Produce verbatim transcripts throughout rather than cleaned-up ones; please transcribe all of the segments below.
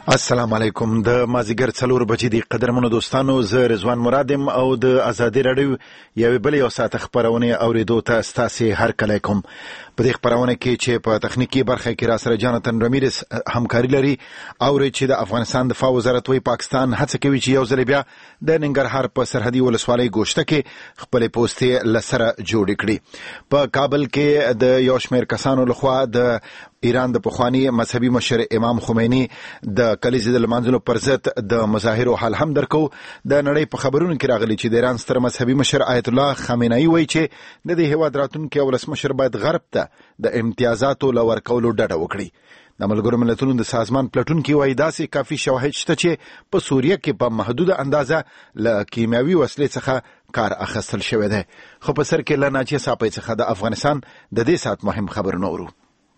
السلام علیکم. د مازیګر څلور بجې دی قدرمنو دوستانو، زه رضوان مرادم او د آزادي رادیو یوې بلې یو ساعت خبرونه اوریدو ته ستاسو هر کله کوم. په دې خبرونه کې چې په تخنیکی برخه کې را سره جانتن رمیرس همکاري لري او چې د افغانستان دفاع وزارت وی پاکستان هڅه کوي چې یو ځل بیا د ننګرهار په سرحدي ولسوالۍ ګوشته کې خپل پوسټي لسره جوړ کړي. په کابل کې د یو شمېر کسانو لخوا د ایران د پخوانی مذهبي مشر امام خمینی د کلیزې د لمانځلو پر ضد د مظاهرو حال هم درکو. د نړۍ په خبرونو کې راغلي چې د ایران ستر مذهبي مشر آیت الله خامنه‌ای وایي چې د دې هیواد راتلونکي ولسمشر باید غرب ته د امتیازاتو لور کولو ډډه وکړي. د ملګرو ملتونو د سازمان پلټونکي وایي داسې کافي شواهد شته چې په سوریه کې په محدوده اندازه له کیمیاوي وسلې څخه کار اخیستل شوی دی. خو په سر کې له ناجیه صاحب څخه د افغانستان د دې سات مهم خبرونه اورو.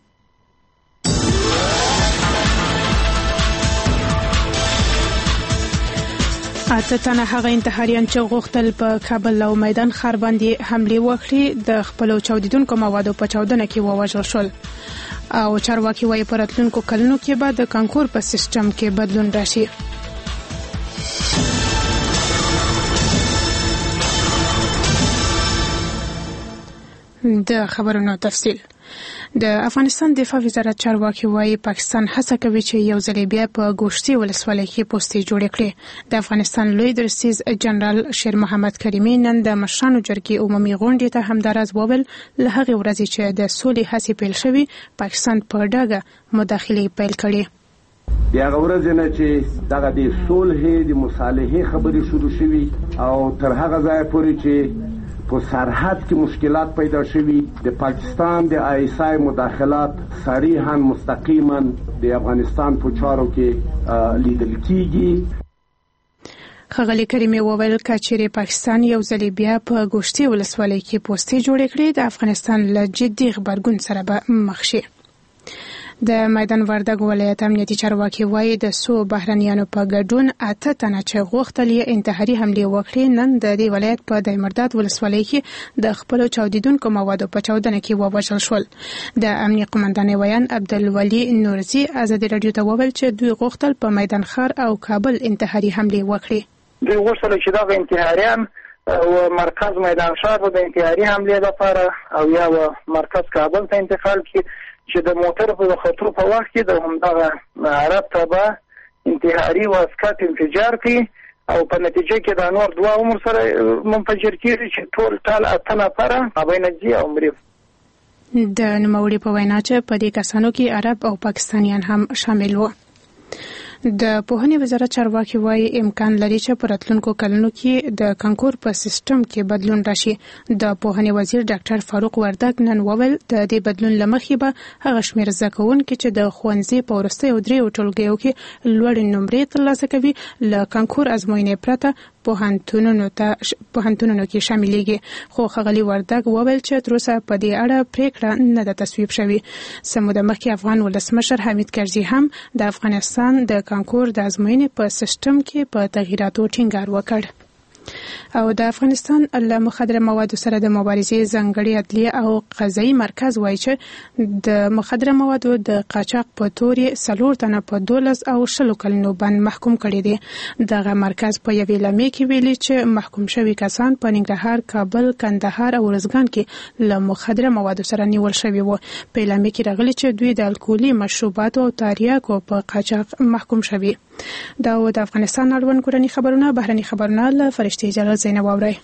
اته تنه هغه انتحاریان چې غوښتل په کابل او میدان ښار باندې حمله وکړي د خپل چاودیدونکو موادو په چاودنه کې ووژل شول او چارواکي وايي په راتلونکو کلونو کې به د کانکور په سیستم کې بدلون راشي. د خبرونو تفصیل. د افغانستان دفاع وزارت چارواکي وايي پاکستان هڅه کوي چې یو ځل بیا په ګوشتي ولسوالۍ کې پوسټي جوړ کړي. د افغانستان لوی درسیز جنرال شیر محمد کریمي نن د مشرانو جرګې عمومي غونډې ته همداراز وویل له هغې ورځې چې د سولې هڅې پیل شوي پاکستان په ډاګه مداخلې پیل کړي. د هغه ورځې نه چې دغه د صلح د مصالحې خبرې شروع شوي او تر هغه ځایه پورې چې په سرحد کې مشکلات پیدا شوي د پاکستان د آی ایس آی مداخلات صریحا مستقیما د افغانستان په چارو کې لیدل کیږي. ښاغلي کریمي وویل که چیرې پاکستان یو ځل بیا په ګوشتي ولسوالۍ کې پوسټې جوړې کړي د افغانستان له جدي غبرګون سره به مخ شي. د میدان وردګ ولایت امنیتي چارواکي وايي د څو بهرنیانو په ګډون اته تنه چې غوښتل یې انتحاري حملې وکړي نن د دې ولایت په دایمرداد ولسوالۍ کې د خپلو چاودیدونکو موادو په چاودنه کې ووژل شول. د امنیه قومندان ویان عبدالولي نورزي ازادي رادیو ته وویل چې دوی غوښتل په میدان ښار او کابل انتحاري حملې وکړي. دوی غوښتل چې دغه انتحاریان او مرکز میدان ښار د انتحاري حملې لپاره او یا مرکز کابل ته انتقال کړي چې د موټر په خطر په وخت کې د همدغه عرب تبع انتحاري واسکات انفجار کوي او په نتیجه کې د نور دوه عمر سره منفجر کیږي چې ټول ټال اته نفره ابینجی او مريف. د نوموړي په وینا چې په دې کسانو کې عرب او پاکستانیان هم شامل وو. د پوهنې وزارت چارواکي وايي امکان لري چې په راتلونکو کلونو کې د کانکور په سیستم کې بدلون راشي. د پوهنې وزیر ډاکټر فاروق وردګ نن وویل د دې بدلون له مخې به هغه شمېر زده کوونکي چې د ښوونځي په وروستیو دریو ټولګیو کې لوړې نمرې ترلاسه کوي له کانکور ازموینې پرته پوهنتونونو ته پوهنتونونو کې شاملېږي. خو ښاغلي وردګ وویل چې تر اوسه په دې اړه پریکړه نه ده تصویب شوې. څه موده مخکې افغان ولسمشر حمید کرزي هم د افغانستان د کانکور د ازموینې په سیستم کې په تغییراتو ټینګار وکړ. او د افغانستان له مخدره موادو سره د مبارزې ځانګړي عدلیه او قضایي مرکز وایي چې د مخدره موادو د قاچاق په تور یې څلور تنه په دولس او شلو کلونو باندې محکوم کړي دي. دغه مرکز په یوې اعلامیې کې ویلي چې محکوم شوي کسان په ننګرهار، کابل، کندهار او ارزګان کې له مخدره موادو سره نیول شوي وو. په اعلامیې کې راغلي چې دوی د الکولي مشروباتو او تریاکو په قاچاق محکوم شوي. دا د افغانستان اړوند کورني خبرونه. بهرني خبرونه له فرشتي جلال زینب اوري.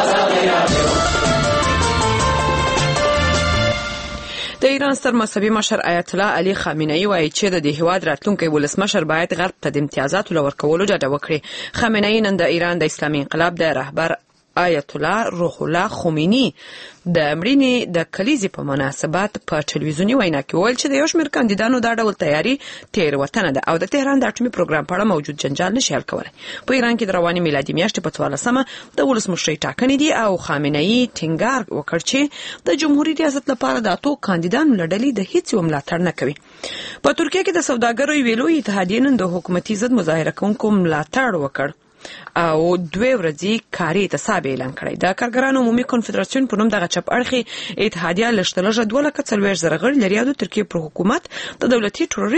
د ایران ستر مذهبي مشر آیت الله علي خامنه‌ای وایي چې د دې هیواد راتلونکي ولسمشر باید غرب ته د امتیازاتو لور کولو ډډه وکړي. خامنه‌ای نن د ایران د اسلامي انقلاب د رهبر آیت الله روح الله خمینی د مړینې د کلیزې په مناسبت په ټلویزیوني وینا کې وویل چې د یو شمېر کاندیدانو دا ډول تیاری تېروتنه ده او د تهران د اټومي پروګرام په اړه موجود جنجال نشي حل کولی. په ایران کې د روانې میلادي میاشتې په څوارلسمه د ولسمشرۍ ټاکنې دي او خامنه‌ای ټینګار وکړ چې د جمهوریت ریاست لپاره د اتو کاندیدانو له ډلې د هیڅ یو ملاتړ نه کوي. په ترکیه کې د سوداګرو یوې لویې اتحادیې نن د حکومتي ضد مظاهره کوونکو ملاتړ وکړ او دوه ورځې کاري اعتصاب اعلان کړی. د کارګرانو عمومي کنفدراسیون په نوم دغه چپ اړخي اتحادیه لږترلږه دوه لکه څلوېښت زره غړي لري او د ترکیې پر حکومت د دولتي تروریزم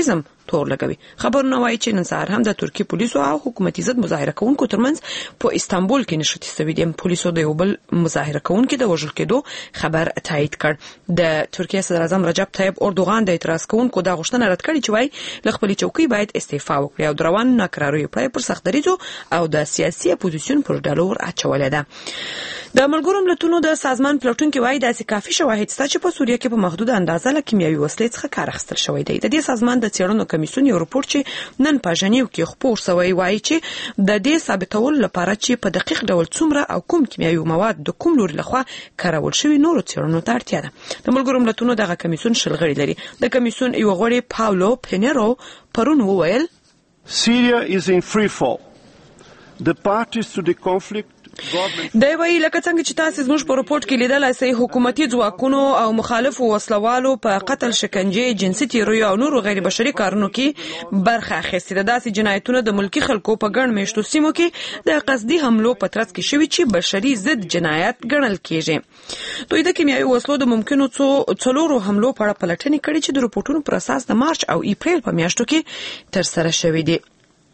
تور لګوي. خبرونه وايي چې نن سهار هم د ترکیې پولیسو او حکومتي ضد مظاهره کوونکو ترمنځ په استانبول کې نښتې شوې دي. پولیسو د یو بل مظاهره کوونکي د وژل کېدو خبر تایید کړ. د ترکیې صدر اعظم رجب طیب اردوغان د اعتراض کوونکو د غوښتنه رد کړې چې وايي له خپلې چوکۍ باید استعفا وکړي او د روانو ناکراریو پړۍ پر سخت دریځو او د سیاسي اپوزیسیون پر ډلو ور اچولې ده. د ملګرو ملتونو د سازمان پلټونکي وايي داسې کافي شواهد شته چې په سوریه کې په محدود اندازه له کیمیاوي وسلې څخه کار اخیستل شوی دی. د دې سازمان د څېړنو کمیسیون یو راپور چې نن په ژنیو کې خپور شوی وايي چې د دې ثابتولو لپاره چې په دقیق ډول څومره او کوم کیمیاوي مواد د کوم لوري لخوا کارول شوی نورو څېړنو ته اړتیا ده. د ملګرو ملتونو دغه کمیسیون شل غړي لري. د کمیسیون یو غړی پاولو پینیرو پرون وویل Syria is in free fall. The parties to the conflict دی وایي لکه څنګه چې تاسو زموږ په رپورت کې لیدلای شئ حکومتي ځواکونو او مخالفو وسلوالو په قتل شکنجه جنسي تیروي او نورو غیر بشري کارونو کې برخه اخیستې ده. داسې جنایتونه د ملکی خلکو په ګڼ میشتو سیمو کې د قصدي حملو په ترڅ کې شوي چې بشري ضد جنایت ګڼل کیږي. دوی د کیمیاوي وسلو د ممکنو څلورو حملو په اړه پلټنې کړې چې د رپورټونو پر اساس د مارچ او اپریل په میاشتو کې ترسره شوې دي.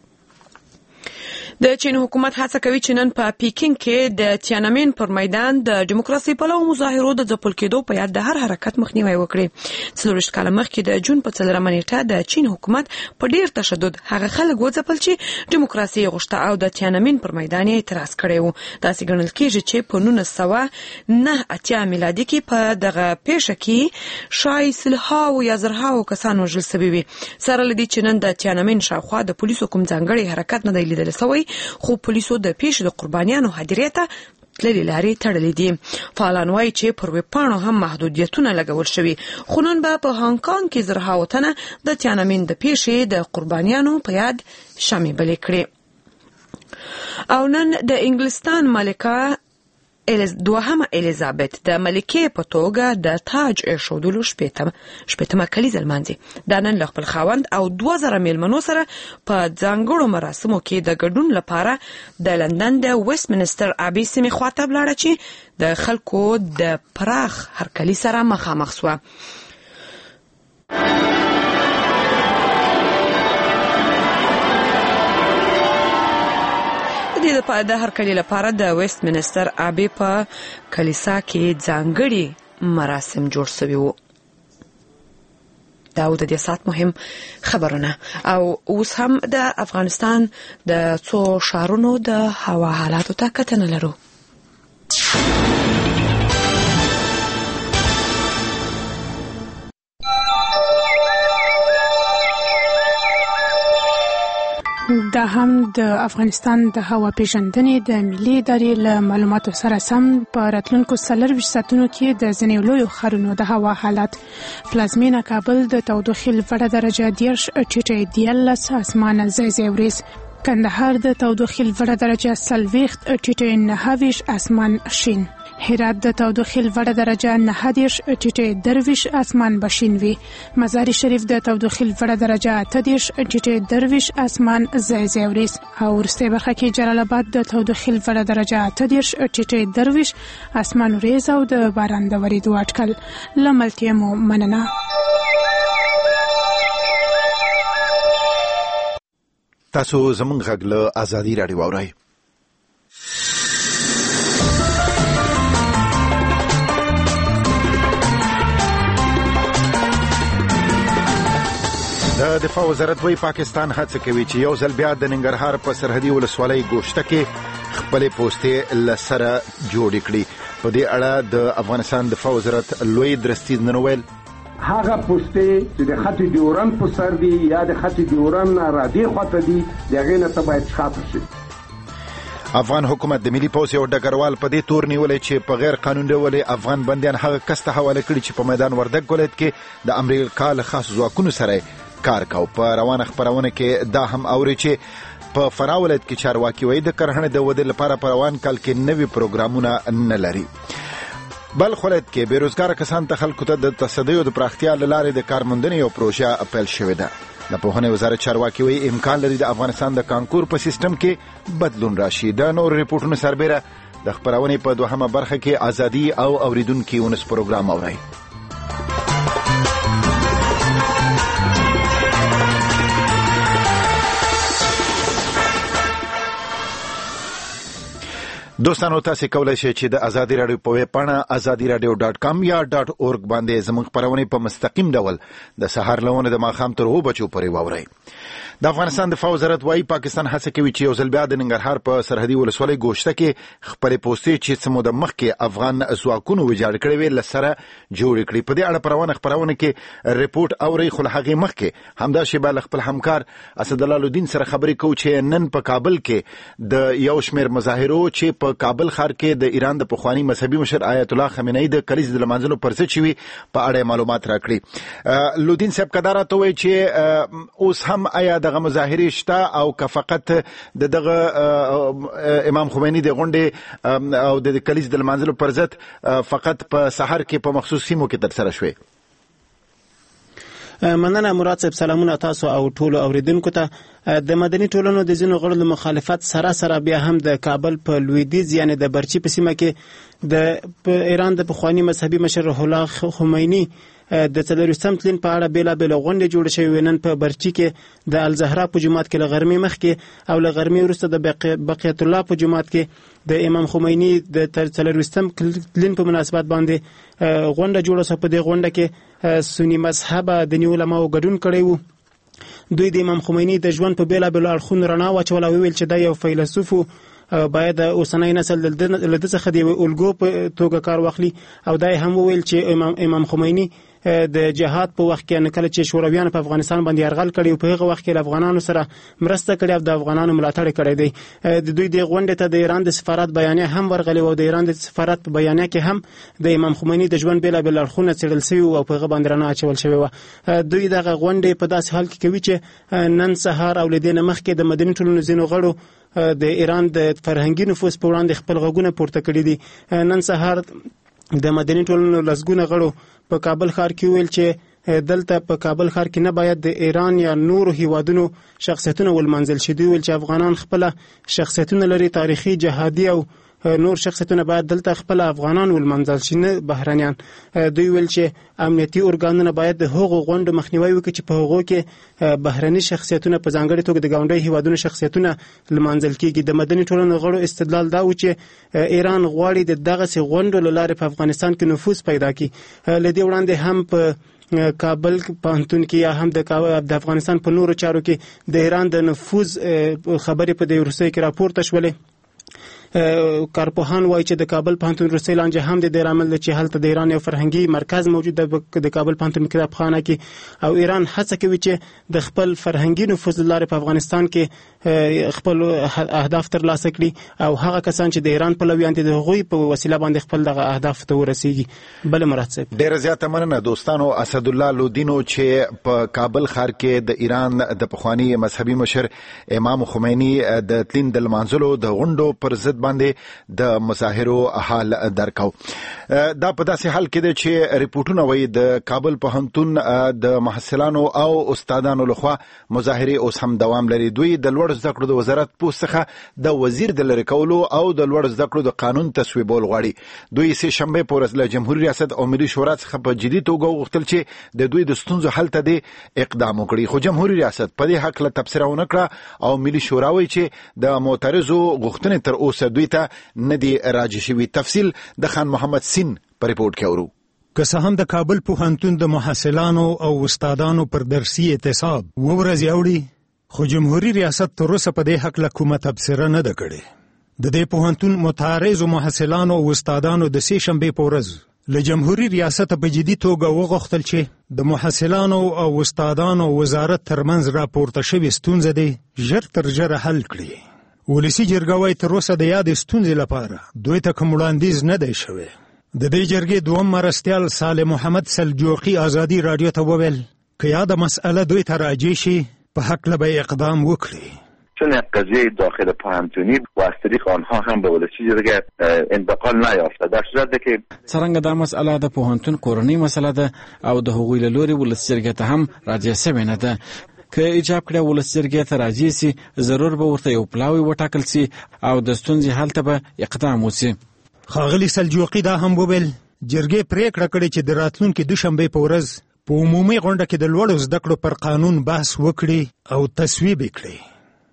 د چین حکومت هڅه کوي چې نن په پیکینګ کې د تیانامین پر میدان د دیموکراسي پلوي مظاهرو د ځپل کېدو په یاد د هر حرکت مخنیوي وکړي. څلورویشت کاله مخکې د جون په څلورمه نیټه د چین حکومت په ډیر تشدد هغه خلک وځپل چې دیموکراسي غوښته او د تیانامین پر میدان یې اعتراض کړی و. داسې ګڼل کېږي چې په نولس سوه نه اتیا میلادي کې په دغه پیښه کې شاید سلهاو یا زرهاو کسان وژل شوي وي. سره له دې چې نن د تیانامین شاوخوا د پولیسو کوم ځانګړی حرکت نه دی لیدل شوی، خو پولیسو د پیښې د قربانیانو هدیرې ته تللې لارې تړلې دي. فعالان وایي چې پر ویبپاڼو هم محدودیتونه لګول شوي، خو نن به په هانګ کانګ کې زرهاو تنه د تیانامین د پیښې د قربانیانو په یاد شمع بلې کړې. او نن د انګلستان ملکه دوهمه الیزابت د ملکې په توګه د تاج ایښودلو شپېتمه کلیزه لمانځي. دا نن له خپل خاوند او دوه زره میلمنو سره په ځانګړو مراسمو کې د ګډون لپاره د لندن د ویسټ منسټر ابي سیمې خواته ولاړه چې د خلکو د پراخ هرکلي سره مخامخ شوه. د هرکلي لپاره د ویسټ منسټر ابي په کلیسا کې ځانګړي مراسم جوړ شوي وو. دا و د دې ساعت مهم خبرونه. او اوس هم د افغانستان د څو ښارونو د هوا حالاتو ته کتنه لرو. دا هم د افغانستان د هوا پیژندنې د ملي ادارې له معلوماتو سره سم په راتلونکو څلورویشت ساعتونو کې د ځینې لویو ښارونو د هوا حالت: پلازمینه کابل د تودوخې لوړه درجه دېرش، ټیټه دیارلس، اسمانه ځای ځای وریځ. کندهار د تودوخې لوړه درجه څلوېښت، ټیټه نهه ویشت، اسمان شین. هرات د تودوخې لوړه درجه نهه دېرش، ټیټه درویشت، اسمان بشین وي. مزار شریف د تودوخې لوړه درجه اته دېرش، ټیټه درویشت، اسمان ځای ځای وریځ. او وروستۍ برخه کې جلال آباد د تودوخې لوړه درجه اته دېرش، ټیټه درویشت، اسمان وریځ او د باران د ورېدو اټکل. له ملتیا مو مننه. تاسو زموږ غږ له ازادي راډیو اورئ. د دفاع وزارت وی پاکستان هڅه کوي چې یو ځل بیا د ننګرهار په سرحدي ولسوالۍ ګوشته کې خپلې پوستې له سره جوړې کړي. په دې اړه د افغانستان دفاع وزارت لوی درستیز نن ویل هغه پوستې چې د خط ډیورن په سر دي یا د خط ډیورن را دي خواته دي دغه نه ته باید شاته شي. افغان حکومت د ملي پوځ یو ډګروال په دې تور نیولې چې په غیر قانوني ډول افغان بندیان هغه کس ته حواله کړي چې په میدان وردګ ولایت کې د امریکا له خاص ځواکونو سره کار کاو. په روانه خبرونه کې دا هم اوري چې په فراه ولایت کې چارواکي وایي د کرهڼې د ودې لپاره په روان کال کې نوي پروګرامونه نه لري. بلخ ولایت کې بیروزګار کسان ته خلکو ته د تصدیو د پراختیا له لارې د کارموندنې یو پروژه پیل شوې ده. د پوهنې وزارت چارواکي وایي امکان لري د افغانستان د کانکور په سیستم کې بدلون راشي. دا نور ریپورټونه سربېره د خبرونې په دوهمه برخه کې ازادي او اوریدونکو ونس پروګرام اورئ. دوستانو تاسو کولای شئ چې د ازادي رادیو په ویب پاڼه ازادي رادیو ډاټ کام یا ډاټ اورګ باندې زموږ خبرونه په مستقیم ډول د سهار لونه د ماښام تر اوو بجو پورې واورئ. د افغانستان دفاع وزارت وايي پاکستان هڅه کوي چې یو ځل بیا د ننګرهار په سرحدي ولسوالۍ ګوشته کې خپلې پوستې چې څه موده مخکې افغان ځواکونو ویجاړ کړې وې له سره جوړې کړي. په دې اړه پروانه خبرونه کې رپورټ اوري خو له هغې مخکې همدا شیبه له خپل همکار اسدالله الدین سره خبرې کوو چې نن په کابل کې د یو شمېر مظاهرو چې په کابل ښار کې د ایران د پخوانی مذهبي مشر آیت الله خامنه‌ای د کلیز د لمانځلو پر ضد شوي په اړه معلومات راکړي. لودین صاحب کدارا ته وایي چې اوس هم آیا دغه مظاهرې او که فقط د دغه امام خمینی د غونډې او د کلیز د لمانځلو پر ضد فقط په سحر کې په مخصوص سیمو کې ترسره شوې؟ مننه مراد صاحب، سلامونه تاسو او ټولو اوریدونکو ته. د مدني ټولنو د ځینو غړو د مخالفت سره سره بیا هم د کابل په لویدیځ یعنی د برچی په سیمه کې د ایران د پخوانی مذهبي مشر روح الله خمینی د څلورویشتم تلین په اړه بیلابیل غونډې جوړې شوې. نن په برچی کې د الزهرا په جومات کې له غرمې مخکې او له غرمې وروسته د بقیت الله په جومات کې د امام خمینی د څلورویشتم تلین په مناسبت باندې غونډه جوړه شوه. په دې غونډه کې سنی مذهبه دیني علماو ګډون کړی وو. دوی د امام خمینی د ژوند په بیلابیلو اړخونو رڼا واچوله او ویل چې دا یو فیلسوف باید اوسنی نسل له ده څخه د الګو په توګه کار واخلي. او دا هم وویل چې امام امام خمینی د جهاد په وخت کې نه کله چې شورویان په افغانستان باندې یرغل کړی او په هغه وخت کې له افغانانو سره مرسته کړې او د افغانانو ملاتړ کړی دی. د دوی د غونډې ته د ایران د سفارت بیانیه هم ورغلی او د ایران د سفارت په بیانیه کې هم د امام خمینی د ژوند بیلابیل اړخونه څېړل شوي او په هغه باندې رڼا اچول شوې وه. دوی دغه غونډې په داسې حال کې کوي چې نن سهار او له دې نه مخکې د مدني ټولنو ځینو غړو د ایران د فرهنګي نفوذ په وړاندې خپل غږونه پورته کړي دي. نن سهار د مدني ټولنو لسګونه غړو په کابل ښار کې ویل چې دلته په کابل ښار کې نه باید د ایران یا نورو هیوادونو شخصیتونه ولمنځل شي. دوی ویل چې افغانان خپل شخصیتونه لري، تاریخي، جهادي او نور شخصیتونه باید دلته خپل افغانان ولمنځل شي نه بهرنیان. دوی ویل چې امنیتي ارګانونه باید د هغو غونډو مخنیوي وکړي چې په هغو کې بهرني شخصیتونه په ځانګړي توګه د ګاونډي هیوادونو شخصیتونه لمانځل کیږي. د مدني ټولنو غړو استدلال دا و چې ایران غواړي د دغسې غونډو له لارې په افغانستان کې نفوذ پیدا کړي. له دې وړاندې هم په کابل پوهنتون کې یا هم د افغانستان په نورو چارو کې د ایران د نفوذ خبرې په دې وروستیو کې راپورته شولې. کارپوهان وایي چې د کابل پوهنتون وروستۍ لانجه هم د دې لامل ده چې هلته د ایران یو فرهنګي مرکز موجود ده د کابل پوهنتون کتابخانه کې او ایران هڅه کوي چې د خپل فرهنګي نفوذ له لارې په افغانستان کې خپل اهداف ترلاسه کړي او هغه کسان چې د ایران پلویان دي د هغوی په وسیله باندې خپل دغه اهداف ته ورسیږي. بله مراد صاحب، ډېره زیاته مننه دوستانو. اسدالله لودینو چې په کابل ښار کې د ایران د پخوانی مذهبي مشر امام خمینی د تلین د لمانځلو د غونډو پر ضد باندې د مظاهرو حال درکاو. دا په داسې حال کې ده چې ریپورتونه وایي د کابل پوهنتون د محصلانو او استادانو لخوا مظاهرې اوس هم دوام لري. دوی د لوړ زده کړو د وزارت پوسټ څخه د وزیر د لرې کولو او د لوړ زده کړو د قانون تصویبول غواړي. دوی سه شنبه په ورځ له جمهوریت ریاست او ملي شورا څخه په جدي توګه وغوښتل چې د دوی د ستونزو حل ته د اقدام وکړي. خو جمهوریت ریاست په دې حق له تبصره ونه کړه او ملي شورا وایي چې د معترضو غوښتنې تر اوسه دوی ته نه دی راجع شوی. تفصیل د خان محمد سین په ریپورت کې اورو. که څه هم د کابل پوهنتون د محصلانو او استادانو پر درسي اعتصاب وورځي اوړي، خو جمهوریت ریاست تر اوسه په دې حق له کومه تبصره نه ده کړې. د دې پوهنتون متعرضو محصلانو او استادانو د سې شنبې په ورځ له جمهوریت ریاست په جدي توګه وغوښتل چې د محصلانو او استادانو وزارت ترمنځ راپورته شوې ستونزه دی ژر تر ژره حل کړي. ولسی جرګه وايي تر اوسه د یادې ستونزې لپاره دوی ته کوم وړاندیز نه دی شوی. د دې جرګې دوم مرستیال صالح محمد سلجوقي ازادي رادیو ته وویل که یاده مسئله دوی ته راجع شي په حق له به اقدام وکړي. چون قضیه داخل پوهنتونی و از طریق آنها هم به ولسی جرګه انتقال نیافته، در صورتی که څرنګه دا مسئله د پوهنتون کورنۍ مسئله ده او د هغوی له لوري ولسی جرګې ته هم راجع شوې نه ده. که ایجاب کړه ولسی جرګې ته راجع سي، ضرور به ورته یو پلاوی وټاکل سي او د ستونزې حل ته به اقدام وسي. ښاغلي سلجوقي دا هم وویل جرګې پریکړه کړې چې د راتلونکي دوشنبې په ورځ په عمومي غونډه کې د لوړو زده کړو پر قانون بحث وکړي او تصویب کړي.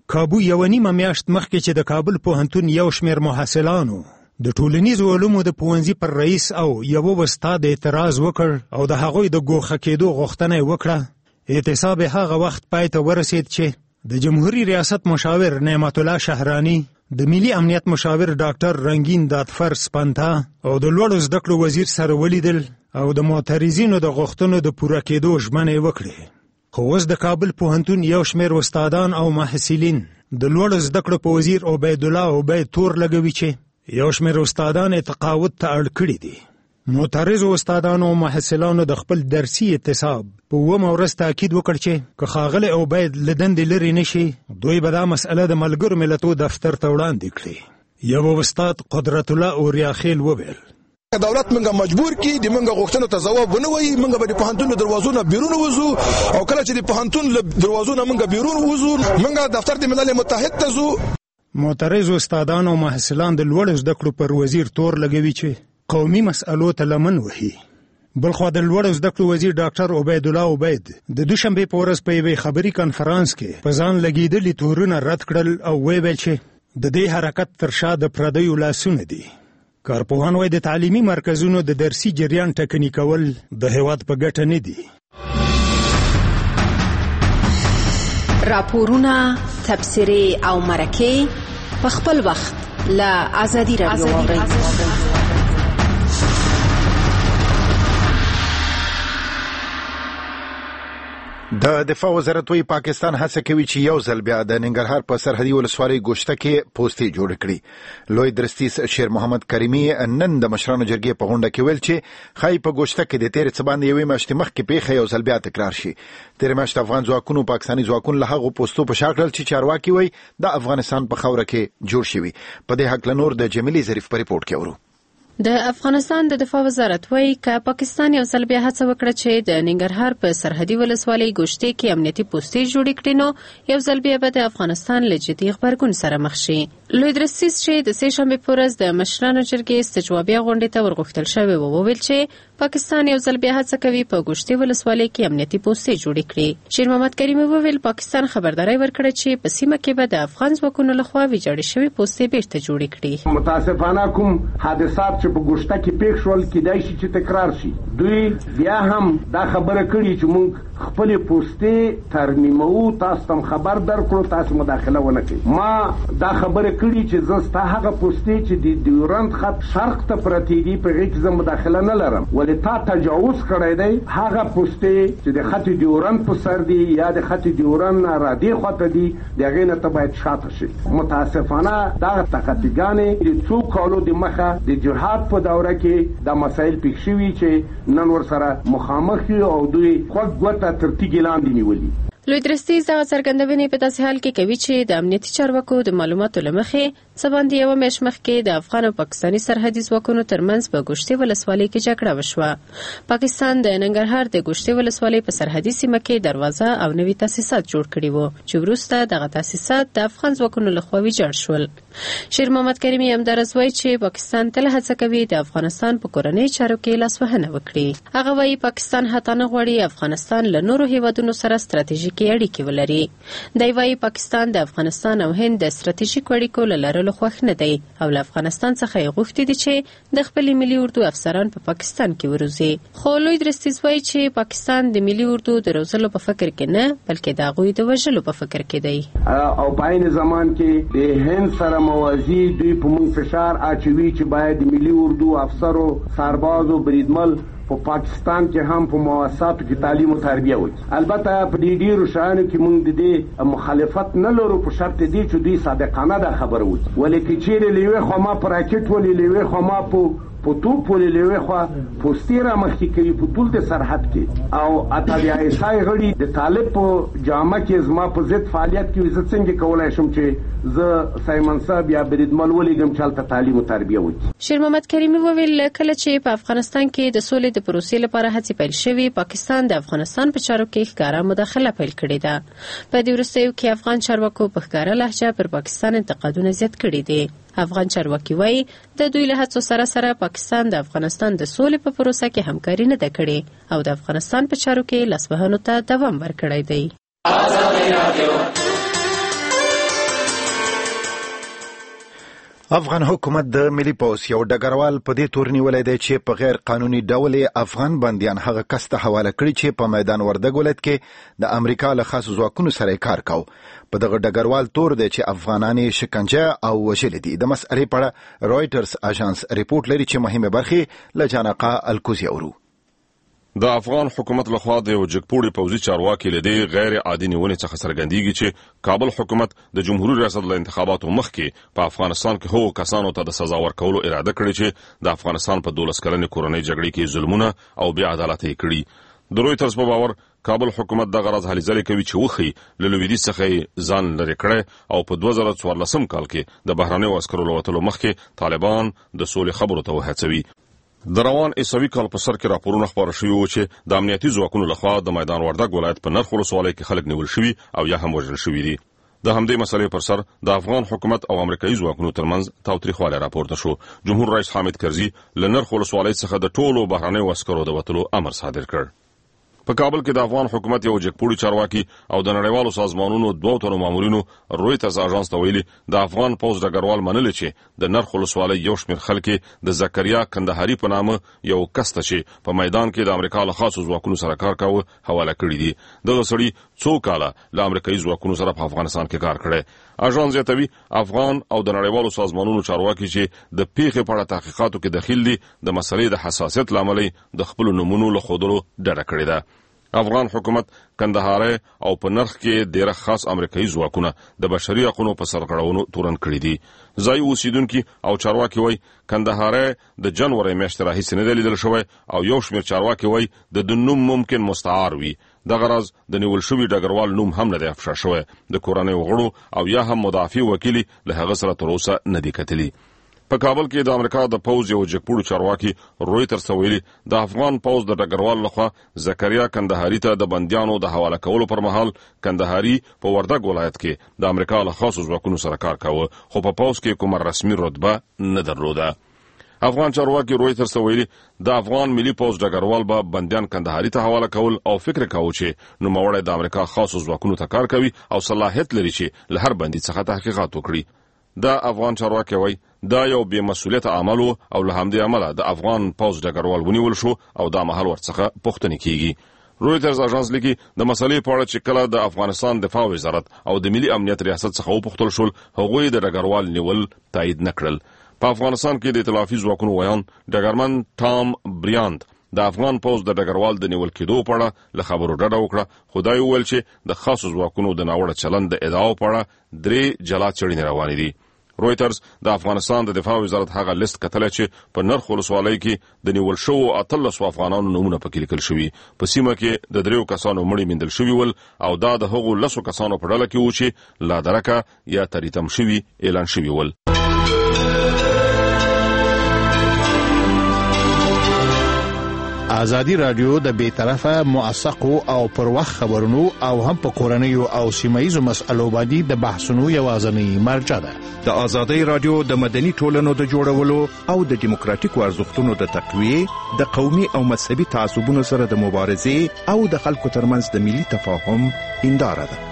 کابو یو نیمه میاشت مخکې چې د کابل پوهنتون یو شمېر محصلانو د ټولنیزو علومو د پوهنځي پر رئیس او یوه استاد اعتراض وکړ او د هغوی د ګوښه کېدو غوښتنه یې وکړه. اعتصاب هغه وخت پای ته ورسید چې د جمهوریت ریاست مشاور نعمت الله شهرانی، د ملي امنیت مشاور ډاکټر رنگین دادفر سپنتا او د لوړو زده کړو وزیر سره ولیدل او د معترضینو د غوښتنو د پوره کېدو ژمنه یې وکړې. خو اوس د کابل پوهنتون یو شمېر استادان او محصلین د لوړو زده کړو په وزیر عبید الله عبید تور لګوي چې یو شمېر استادان یې تقاعد ته اړ کړي دي. معترضو استادانو او محصلانو د خپل درسي اعتصاب په اوومه ورځ تاکید وکړ چې که ښاغلی عبید له دندې لرې نه شي، دوی به دا مسئله د ملګرو ملتونو دفتر ته وړاندې کړي. یو استاد قدرت الله اوریاخیل وویل دولت منګه مجبور کی د منګه غوښتنو ته ځواب ونه وایي، منګه به د پوهنتون له دروازو نه بیرون وځو او کله چې د پوهنتون له دروازو نه منګه بیرون وځو منګه دفتر د ملل متحد ته ځو. معترض استادان او محصلان د لوړو زده کړو پر وزیر تور لګوي چې قومي مسألو ته لمن وهي. بلخوا د لوړو زده کړو وزیر ډاکټر عبید الله عبید د دوشنبې په ورځ په یوې خبري کنفرانس کې په ځان لګېدلي تورونه رد کړل او ویل چې د دې حرکت تر شا د پردیو لاسونه دي. کارپوهان وایي د تعلیمي مرکزونو د درسي جریان ټکني کول د هېواد په ګټه نه دي. راپورونه، تبصرې او مرکې په خپل وخت له ازادي راډیو واورئ. د دفاع وزارت وی پاکستان هڅه کوي چې یو ځل بیا د ننګرهار په سرحدي ولسوالۍ ګوشته کې پوستې جوړ کړي. لوی درستیز شیر محمد کریمي نن د مشرانو جرګې په غونډه کې ویل چې خای په ګوشته کې د تیرې څه باندې یوې میاشتې مخکې پیښه یو ځل بیا تکرار شي. تیرې میاشت افغان ځواکونو پاکستاني ځواکونو له هغو پوستو په شا کړل چې چارواکي وایي د افغانستان په خاوره کې جوړ شوي. په دې هکله نور د جمیلې ظریف په ریپورټ کې اورو. د افغانستان د دفاع وزارت وایي که پاکستان یو ځل بیا هڅه وکړه چې د ننګرهار په سرحدي ولسوالۍ ګوشتې کې امنیتي پوستې جوړې کړي نو یو ځل بیا به د افغانستان له جدي غبرګون سره مخ شي. لوی درستیز چې د سې شنبې په ورځ د مشرانو جرګې استجوابیه غونډې ته ورغوښتل شوی و وویل چې پاکستان یو ځل بیا هڅه کوي په ګوشتې ولسوالۍ کې امنیتي پوستې جوړې کړي. شیر محمد کریمي وویل پاکستان خبرداری ورکړه چې په سیمه کې به د افغان ځواکونو لخوا ویجاړې شوې پوستې بیرته جوړې کړي. متاسفانه کوم حادثات چې په ګوشته کې پیښ شول کیدای شي چې تکرار شي. دوی بیا هم دا خبره کړي چې موږ خپل پوستې ترمیمو، تاسو تم خبر درکړو، تاسو مداخله ونه کړئ. ما دا خبره کړي چې زه ستا هغه پوستې چې د ډیورنډ خط شرق ته پرتې دي په هغې کې زه مداخله نه لرم، ولې تا تجاوز کړی دی. هغه پوستې چې د خط ډیورنډ په سر دي یا د خط ډیورنډ نه را دې خواته دي د هغې نه ته باید شاته شي. متاسفانه دغه تقاطیګانې د څو کالو د مخه د جهاد په دوره کې دا مسایل پیښ شوي چې نن ورسره مخامخ یو او دوی خوږ ګوته تر تیږې لاندې نیولي. لوی درستیز دغه څرګندونې په داسې حال کې کوي چې د امنیتي چارواکو د معلوماتو له مخې څه باندې یوه میاشت مخکې د افغان او پاکستاني سرحدي ځواکونو ترمنځ په ګوشتې ولسوالۍ کې جګړه وشوه. پاکستان د ننګرهار د ګوشتې ولسوالۍ په سرحدي سیمه کې دروازه او نوي تاسیسات جوړ کړي وو چې وروسته دغه تاسیسات د افغان ځواکونو لخوا ویجاړ شول. شیر محمد کریمي همدارس وایي چې پاکستان تل هڅه کوي د افغانستان په کورنۍ چارو کې لاسوهنه وکړي. هغه وایي پاکستان حتی نه غواړي افغانستان له نورو هیوادونو سره ستراتیژیکي اړیکې ولري. دی وایي پاکستان د افغانستان او هند د ستراتیژیکو اړیکو له لرلو خوښ نه دی او له افغانستان څخه یې غوښتي دي چې د خپلې ملي اردو افسران په پاکستان کې وروزي. خو لوی درستیز وایي چې پاکستان د ملي اردو د روزلو په فکر کې نه بلکې د هغوی د وژلو په فکر کې دی. او په عین زمان کې د هند سره موازی دوی په موږ فشار اچوي چې باید د ملي اردو افسرو، سربازو، بریدمل په پاکستان کې هم په مؤسساتو کې تعلیم او تربیه وکړي. البته په دې ډیرو شیانو کې موږ د دې مخالفت نه لرو په شرط دی چې دوی صادقانه دا خبره وکړي. ولې که چیرې له یوې خوا ما په راکټ ولې له یوې خوا ما په په توپ ولې له یوې خوا پوستې رامخکې کوي په ټول د سرحد کې او اته د ایسای غړي د طالب په جامه کې زما په ضد فعالیت کوي، زه څنګه کولی شم چې زه سایمن صاحب یا بریدمل ولیږم چې هلته تعلیم او تربیه وکړي. شیر محمد کریمي وویل کله چې په افغانستان کې د سولې د پروسې لپاره هڅې پیل شوي، پاکستان د افغانستان په چارو کې ښکاره مداخله پیل کړې ده. په دې وروستیو کې افغان چارواکو په ښکاره لهجه پر پاکستان انتقادونه زیات کړي دي. افغان چارواکي وایي د دوی له هڅو سره سره پاکستان د افغانستان د سولې په پروسه کې همکاري نه ده کړې او د افغانستان په چارو کې لاسوهنو ته دوام ورکړی دی. افغان حکومت د ملي پولیس یو ډګروال په دې تور نیولای دی چې په غیر قانوني ډول افغان بنديان هغه کس ته حواله کړي چې په میدان وردګ ولایت کې د امریکا له خاصو ځواکونو سره کار کاوه. په دغه ډګروال تور دی چې افغانان شکنجه او وژل دي. د مسئلې په اړه رويټرز اژانس ریپورت لري چې مهمه برخه له جانقه الکوزي اورو. د افغان حکومت لخوا د یو جګپوړي پوځي چارواکي لدی غیر عادي نیونې څخه څرګندېږي چې کابل حکومت د جمهوریت ریاست له انتخاباتو مخکې په افغانستان کې هغو کسانو ته د سزا ورکولو اراده کړې چې د افغانستان په دولس کلنې کورنۍ جګړې کې ظلمونه او بې عدالتۍ کړي. د رويټرز په باور کابل حکومت د غرض هلې ځلې کوي چې وخی له لویدیځ څخه ځان لرې کړي او په دوه زره څوارلسم کال کې د بهرنیو عسکرو له وتلو مخکې طالبان د سولې خبرو ته وهڅوي. د روان عیسوي کال په سر کې راپورونه خپاره شوي وو چې د امنیتي ځواکونو لخوا د میدان وردګ ولایت په نرخ ولسوالۍ کې خلک نیول شوي او یا هم وژل شوي دي. د همدې مسلې پر سر د افغان حکومت او امریکایي ځواکونو ترمنځ تاوتریخوالی راپورته شو. جمهور رئیس حامد کرزي له نرخ ولسوالۍ څخه د ټولو بهرنیو عسکرو د وتلو امر صادر کړ. په کابل کې د افغان حکومت یو جګپوړي چارواکي او د نړیوالو سازمانونو دوه تنو مامورینو رويټرز اژانس ته ویلي د افغان پوځ ډګروال منل چې د نرخ ولسوالۍ یو شمېر خلک د زکریا کندهاري په نامه یو کس ته چې په میدان کې د امریکا له خاصو ځواکونو سره کار کاوه حواله کړي دي. دغه سړي څو کاله له امریکایي ځواکونو سره په افغانستان کې کار کړی. اژانس زیاتوي افغان او د نړیوالو سازمانونو چارواکي چې د پیښې په اړه تحقیقاتو کې دخیل دي د مسلې د حساسیت لامل د خپل نمونو له خودلو ډډه کړې ده. افغان حکومت کندهار او په نرخ کې ډېر خاص امریکایي ځواکونه د بشري حقوقو په سرغړونو تورن کړي دي. ځای اوسیدونکو او چارواکي وایي کندهار د جنوري میاشتې راهیسې نه دی لیدل شوی او یو شمېر چارواکي وایي د نوم ممکن مستعار وي. دغه راز د نیول شوي ډګروال نوم هم نه دی افشا شوی. د کورنۍ غړو او یا هم مدافع وکیل له هغه سره تر اوسه نه دی کتلی. په کابل کې د امریکا د پوز یو جګپوړي چارواکي رويټرز ته ویلي د افغان پوز د ډګروال لخوا زکریا کندهاري ته د بنديانو د حواله کولو پر مهال کندهاري په وردګ ولایت کې د امریکا له خاصو ځواکونو سره کار کاوه خو په پوز کې کومه رسمي رتبه نه درلوده. افغان چارواکي رويټرز ته ویلي د افغان ملي پوز ډګروال به بنديان کندهاري ته حواله کول او فکر کاوه چې نوموړی د امریکا خاصو ځواکونو ته کار کوي او صلاحیت لري چې له هر بندي څخه تحقیقات وکړي. د افغان چارواکي وایي دا یو بې مسؤلیت عمل او له همدې امله د افغان پوز ډګروال ونیول شو او دا مهال ورڅخه پوښتنې کیږي. رويټرز اژانس لیکي د مسلې په اړه چې کله د افغانستان دفاع وزارت او د ملي امنیت ریاست څخه وپوښتل شول هغوی د ډګروال نیول تایید نکړل. په افغانستان کې د ائتلافي ځواکونو ویان ډګرمن ټام بریاند د افغان پوز د ډګروال د نیول کېدو په اړه له خبرو ډډه وکړه. خدای وویل چې د خاصو ځواکونو د ناوړه چلند د ادعاو په اړه درې جلا څېړنې روانې دي. رويټرز د افغانستان د دفاع وزارت هغه لیست کتلی چې په نرخ ولسوالۍ کې د نیول شوو اتلسو افغانانو نومونه پکې لیکل شوي. په سیمه کې د دریو کسانو مړي موندل شوي ول او دا د هغو لسو کسانو په ډله کې و چې لا درکه یا تریتم شوي اعلان شوي ول. ازادي رادیو د بیطرفه موثقو او پر وخت خبرونو او هم په کورنیو او سیمایي مسایلو باندې د بحثونو یوازنی مرجع ده. د ازادي رادیو د مدني ټولنو د جوړولو او د دیموکراتیکو ارزښتونو د تقویه د قومي او مذهبي تعصبونو سره د مبارزې او د خلکو ترمنځ د ملي تفاهم هنداره ده.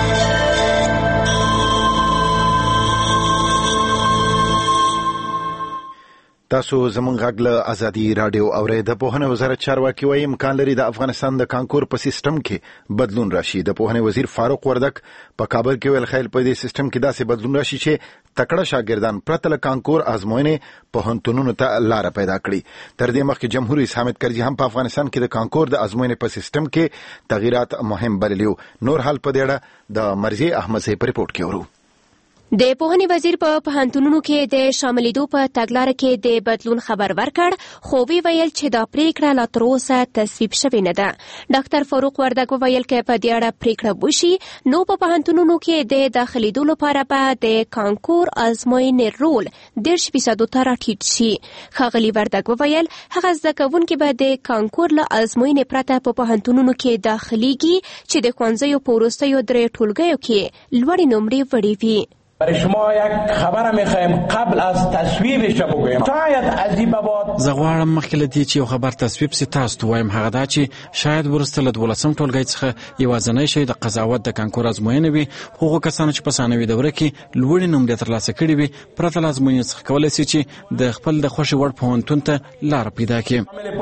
تاسو زمونږ غږ له ازادي رادیو اورئ. د پوهنې وزارت چارواکي وايي امکان لري د افغانستان د کانکور په سیستم کې بدلون راشي. د پوهنې وزیر فاروق وردک په کابل کې ویل خیل په دې سیستم کې داسې بدلون راشي چې تکړه شاګردان پرته له کانکور ازموینې پوهنتونونو ته لار پیدا کړي. تر دې مخکې جمهور رئیس حامد کرزي هم په افغانستان کې د کانکور د ازموینې په سیستم کې تغیرات مهم بللي. نور حال په دې اړه د مرزي احمد صاحب ریپورت کې ورو. د پوهنې وزیر په پوهنتونونو کې د شاملېدو په تګلاره کې د بدلون خبر ورکړ خو وی ویل چې دا پریکړه لا تر اوسه تصویب شوې نه ده. ډاکټر فاروق وردک ویل چې په دې اړه پریکړه وشي نو په پوهنتونونو کې د داخليدو لپاره به د کانکور ازموینې رول دېرش فیصد ته راټیټ شي. ښاغلي وردک ویل هغه زده کوونکي به د کانکور له ازموینې پرته په پوهنتونونو کې داخليږي چې د ښوونځیو په وروستیو درې ټولګیو کې لوړې نمرې وړي وي. برای شما یک خبر میخوایم قبل از تصویبش بگویم. شاید از این بابت زه غواړم مخکې له دې چې یو خبر تصویب سي تاسو ته وایم هغه دا چې شاید وروسته له دولسم ټولګي څخه یوازینی شی د قضاوت د کانکور ازموینه وي. هغو کسانو چې په ثانوي دوره کې لوړې نمرې ترلاسه کړي وي پرته له ازموینې څخه کولی سي چې د خپل د خوښې وړ پوهنتون ته لاره پیدا کړي.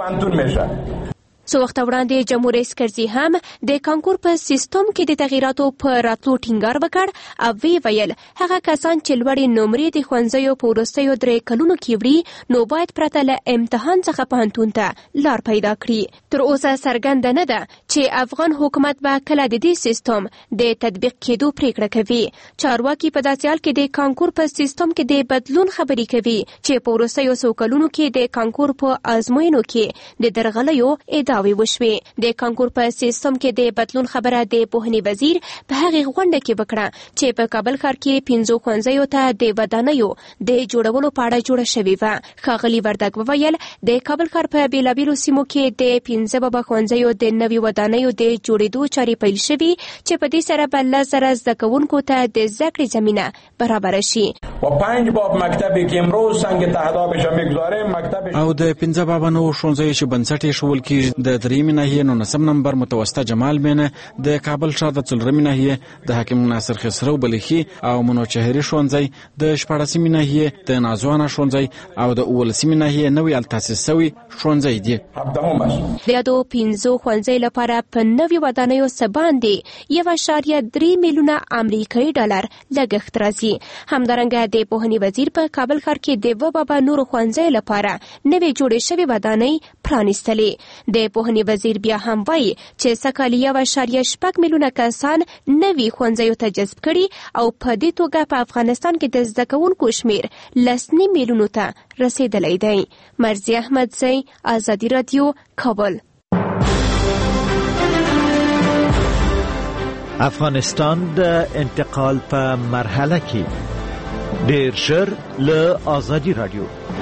څو وخت وړاندې جمهور رئیس کرزي هم د کانکور په سیستم کې د تغیراتو په راتلو ټینګار وکړ او وی ویل هغه کسان چې لوړې نمرې د ښوونځیو په وروستیو درې کلونو کې وړي نو باید پرته له امتحان څخه پوهنتون ته لار پیدا کړي. تر اوسه څرګنده نه ده چې افغان حکومت به کله د دې سیستم د تطبیق کېدو پریکړه کوي. چارواکي په داسې حال کې د کانکور په سیستم کې د بدلون خبرې کوي چې په وروستیو څو کلونو کې د کانکور په ازموینو کې د درغلیو ادعا وشوي. د کانکور په سیستم کې د بدلون خبره د پوهنې وزیر په هغه غونډه کې وکړه چې په کابل ښار کې پنځو ښوونځیو ته د ودانیو د جوړولو په اړه جوړه شوې وه. ښاغلي وردګ وویل د کابل ښار په بېلابېلو سیمو کې د پنځه بابا ښوونځیو د نوي ودانیو د جوړېدو چارې پیل شوي چې په دې سره به لس زره زده کوونکو ته د زده کړې زمینه برابره شي. و پنج باب مکتبی که امروز سنگ تهدابش میگذاریم مکتب او د پنځه بابا نو ښوونځیو چې بنسټ یې ایښودل کېږي د درېیمې ناحیې نولسم نمبر متوسطه جمال مینه، د کابل ښار د څلورمې ناحیې د حاکم ناصر خسرو بلخي او منوچهري ښوونځی، د شپاړسمې ناحیې د نازوانه ښوونځی او د اوولسمې ناحیې نوی التاسیس سوی ښوونځی دی. د یادو پنځو ښوونځیو لپاره په نوي ودانیو څه باندې یو اعشاریه درې میلیونه امریکایي ډالر لګښت راځي. همدارنګه د پوهنې وزیر په کابل ښار کې د و بابا نورو ښوونځیو لپاره نوې جوړې شوې ودانۍ پرانیستلې. د پوهنې وزیر بیا هم وایي چې سږکال یو اعشاریه شپږ میلیونه کسان نوي ښوونځیو ته جذب کړي او په دې توګه په افغانستان کې د زده کوونکو شمېر لس نیم میلیونو ته رسېدلی دی. مرضی احمدزی، ازادي راډیو، کابل. افغانستان د انتقال په مرحله کې ډیر ژر له ازادي راډیو.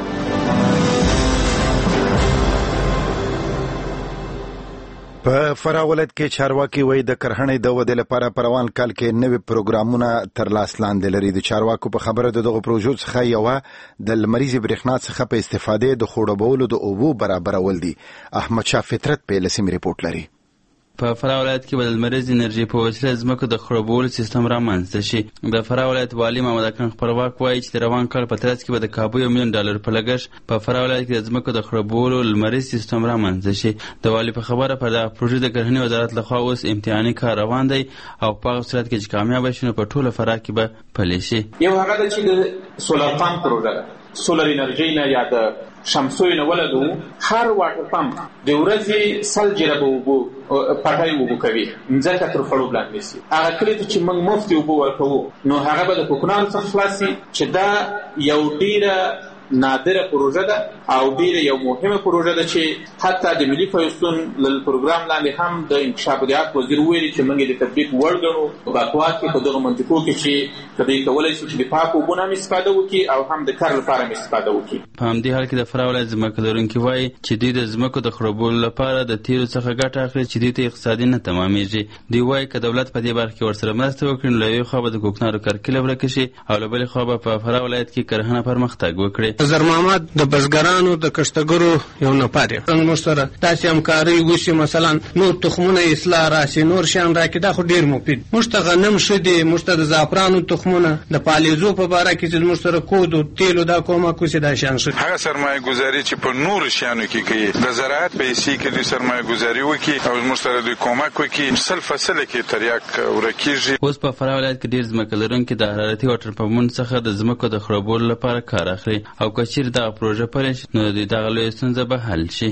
په فراه ولایت کې چارواکي وایي د کرهڼې د ودې لپاره په روان کال کې نوي پروګرامونه تر لاس لاندې لري. د چارواکو په خبره د دغو پروژو څخه یوه د لمریزې برېښنا څخه په استفادې د خوړبولو د اوبو برابرول دي. احمد شاه فطرت په لسمې ریپورټ لري. په فراه ولایت کې به د لمریز انرژي په وسیله ځمکو د خړوبولو سیستم رامنځته شي. د فراه ولایت والي محمد اکرم خپلواک وایي چې د روان کال په ترڅ کې به د کابو یو میلیون ډالر په لګښت په فراه ولایت کې د ځمکو د خړوبولو لمریز سیستم رامنځته شي. د والي په خبره پر دغه پروژې د کرهڼې وزارت لخوا اوس امتحاني کار روان دی او په هغه صورت کې چې کامیابه شي نو په ټوله فراه کې به پلی شي. یو هغه ده چې د سولر پمپ پروژه ده، سولر انرژي نه یا د شمسوی نه ولګو. هر واټر پمپ د ورځې سل جربه اوبو پټای اوبو کوي، ځکه تر خړوب لاندې سي. هغه کلی ته چې موږ مفت اوبو ورکوو نو هغه به د کوکنارو څخه خلاصي، چې دا یو ډیره نادره پروژه ده او ډیره یو مهمه پروژه ده چې حتی د ملي فیوستون ل پروګرام لاندې هم د انکشاف دیات وزیر ویلي چې موږ د تطبیق وړ ګڼو. باکوات کې په دغه منطقو کې چې کدی کولای شي چې د پاکو اوبو نه استفاده وکړي او هم د کار لپاره استفاده وکړي. په همدې حال کې د فراه ولایت ځمکه لرونکي وایي چې دوی د ځمکو د خړوبولو لپاره د تیلو څخه ګټه اخلي چې دوی ته اقتصادي نه تمامېږي. دوی وایي که دولت په دې برخه کې ورسره مرسته وکړي نو له یوې خوا به د کوکنارو کرکیله ورکه شي او له بلې خوا به په فراه ولایت کې کرهڼه پرمختګ وکړي. زر محمد د بزګرانو د کښتګرو یو نفر یم. موږ سره داسې همکاري وشي، مثلا نور تخمونه اصلاح راشي، نور شیان راکړي، دا خو ډېر مفید. موږ ته غنم ښه دي، موږ ته د زعفرانو تخمونه، د پالیزو په باره کې چې موږ سره کود او تیلو دا کومک وشي، دا شیان ښه دي. هغه سرمایه ګذاري چې په نورو شیانو کې کوي، د زراعت پیسې کې دوی سرمایه ګذاري وکړي او موږ سره دوی کومک وکړي، سل فصله کې تریاک ورکیږي. اوس په فراه ولایت کې ډېر ځمکه لرونکي د حرارتي واټر پمپونو څخه د ځمکو د خړوبولو لپاره کار اخلي او که چیرې دغه پروژه پلی شي نو د دغه لویه ستونزه به حل شي.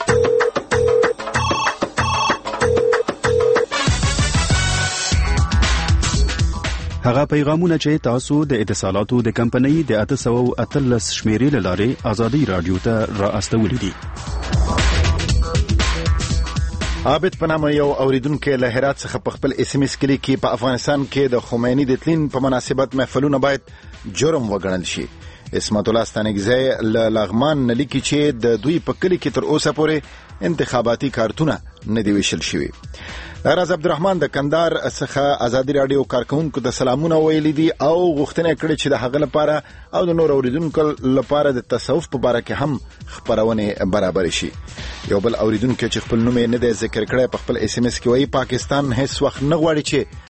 هغه پیغامونه چې تاسو د اتصالاتو د کمپنۍ د اته سوه اتلس شمیرې له لارې ازادي راډیو ته را استولي دي. عابد پنامه یو اوریدونکو له هرات څخه په خپل اس ام اس کلی کې په افغانستان کې د خمینی د تلین په مناسبت محفلونه باید جرم وګڼل شي. اسمت الله ستانګزی له لغمان لیکي چې د دوی په کلی کې تر اوسه پورې انتخاباتي کارتونه نه دی ویشل شوی. راز عبدالرحمن د کندهار څخه ازادي رادیو کارکونکو ته سلامونه ویلي دي او غوښتنه کړې چې د هغه لپاره او د نور اوریدونکو لپاره د تصوف په اړه کې هم خبرونه برابر شي. یو بل اوریدونکو چې خپل نوم نه دی ذکر کړی په خپل اس ام اس کې وایي پاکستان هیڅ وخت نه غواړي چې